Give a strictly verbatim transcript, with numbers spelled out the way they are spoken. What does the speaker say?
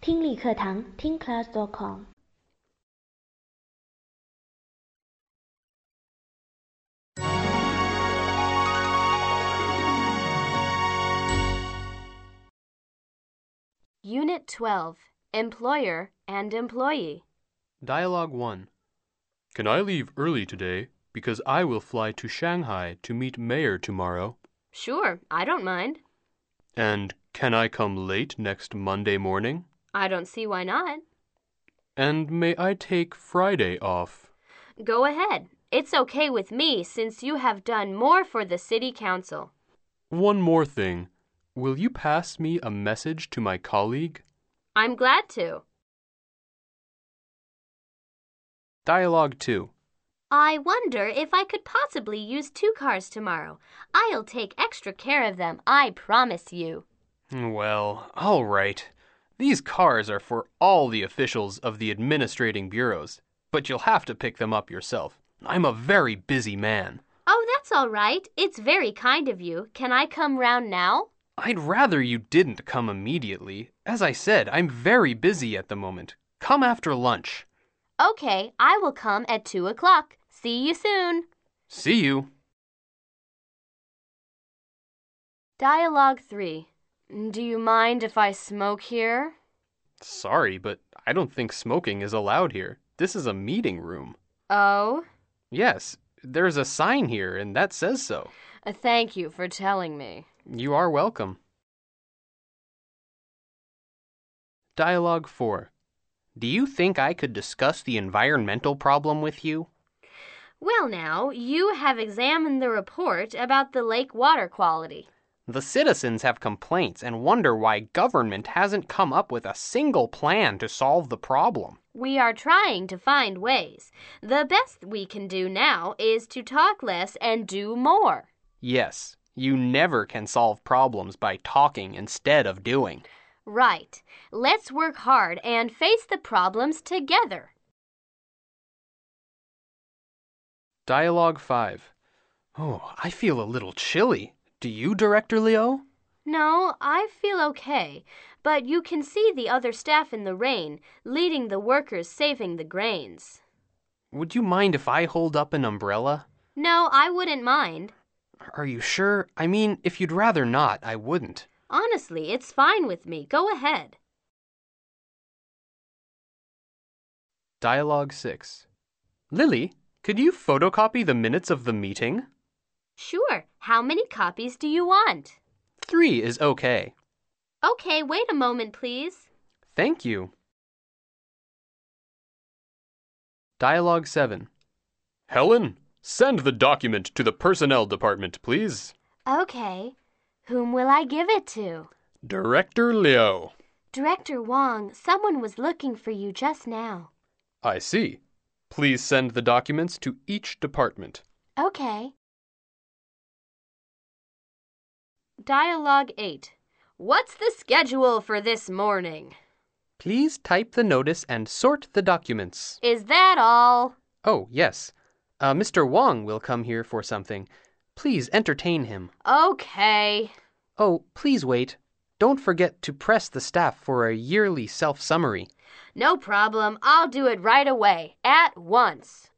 听力课堂 听 class dot com。 Unit twelve, Employer and Employee. Dialogue one. Can I leave early today? Because I will fly to Shanghai to meet Mayor tomorrow. Sure, I don't mind. And can I come late next Monday morning? I don't see why not. And may I take Friday off? Go ahead. It's okay with me since you have done more for the city council. One more thing. Will you pass me a message to my colleague? I'm glad to. Dialogue two. I wonder if I could possibly use two cars tomorrow. I'll take extra care of them, I promise you. Well, all right. These cars are for all the officials of the administrating bureaus, but you'll have to pick them up yourself. I'm a very busy man. Oh, that's all right. It's very kind of you. Can I come round now? I'd rather you didn't come immediately. As I said, I'm very busy at the moment. Come after lunch. Okay, I will come at two o'clock. See you soon. See you. Dialogue three. Do you mind if I smoke here? Sorry, but I don't think smoking is allowed here. This is a meeting room. Oh? Yes, there's a sign here, and that says so. Uh, thank you for telling me. You are welcome. Dialogue four. Do you think I could discuss the environmental problem with you? Well now, you have examined the report about the lake water quality. The citizens have complaints and wonder why government hasn't come up with a single plan to solve the problem. We are trying to find ways. The best we can do now is to talk less and do more. Yes, you never can solve problems by talking instead of doing. Right. Let's work hard and face the problems together. Dialogue five. Oh, I feel a little chilly. Do you, Director Leo? No, I feel okay, but you can see the other staff in the rain, leading the workers saving the grains. Would you mind if I hold up an umbrella? No, I wouldn't mind. Are you sure? I mean, if you'd rather not, I wouldn't. Honestly, it's fine with me. Go ahead. Dialogue six. Lily, could you photocopy the minutes of the meeting? Sure. How many copies do you want? Three is okay. Okay, wait a moment, please. Thank you. Dialogue seven. Helen, send the document to the personnel department, please. Okay. Whom will I give it to? Director Leo. Director Wong, someone was looking for you just now. I see. Please send the documents to each department. Okay. Dialogue eight. What's the schedule for this morning? Please type the notice and sort the documents. Is that all? Oh, yes. Uh, Mister Wong will come here for something. Please entertain him. Okay. Oh, please wait. Don't forget to press the staff for a yearly self-summary. No problem. I'll do it right away, at once.